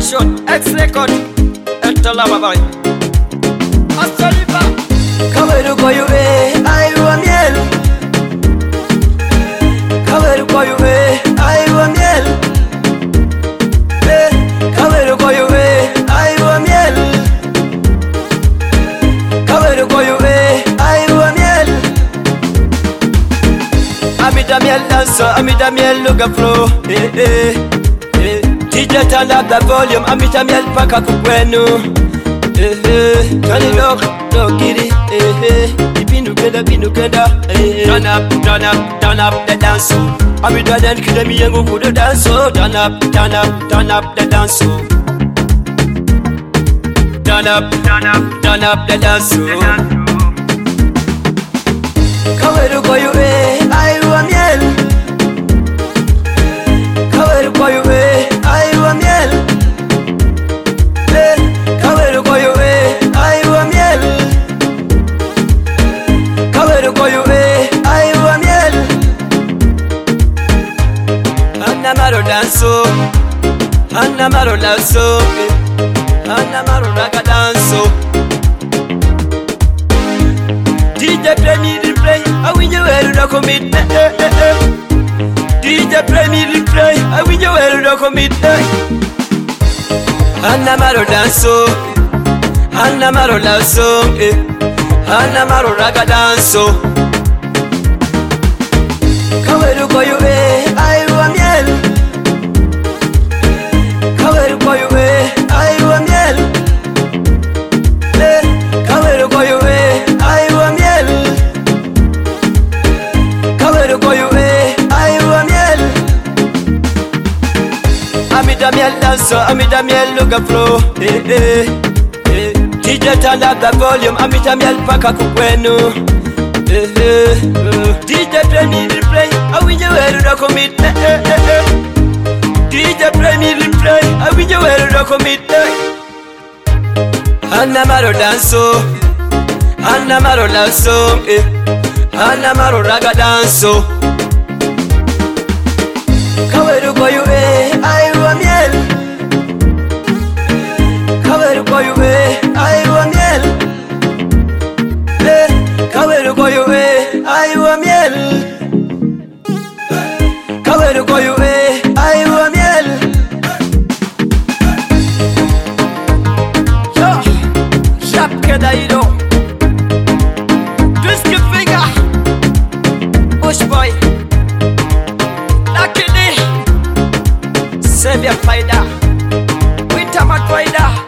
Production, X-Record, Entala Boy. Astolipa. Kaweru koyu aiwa miel. Kaweru koyu aiwa miel. Kaweru koyu aiwa miel. Kaweru koyu aiwa miel. Amida miel dancer, amida miel luga flow. DJ turn up the volume, amida miel paka kukwenu. Turn it up, don't get it. Pinukenda. Turn up the dance. Amida dan kidemi yangu kudo dance. Turn up the dance. Turn up the dance. Kaweru koyu aiwa miel. Kaweru koyu aiwa miel. Kaweru koyu aiwa miel. Kaweru koyu aiwa miel. Anna maro danso, Anna maro danso, Anna maro raga danso. DJ play me replay, I win you well to commit. DJ play me replay, I win you well to commit. Anna maro danso, Anna maro danso, Anna maro raga danso. Kaweru koyu aiwa miel. Kaweru koyu aiwa miel. Kaweru koyu aiwa miel. Kaweru koyu aiwa miel. Amida miel dancer, amida miel luga flow. DJ turn up the volume, amida miel paka kukwenu. DJ play me replay, I win you well to commit. DJ play me replay, I win you well to commit. Anna maro danso, Anna maro danso, Anna maro raga danso. Kaweru koyu aiwa miel. Kaweru koyu aiwa miel. Kaweru koyu aiwa miel. Kaweru koyu aiwa miel. Yo, Shap Kedaido, Twist your finger, Bush boy, Lucky D, Save your fighter, Winter Mac Rider.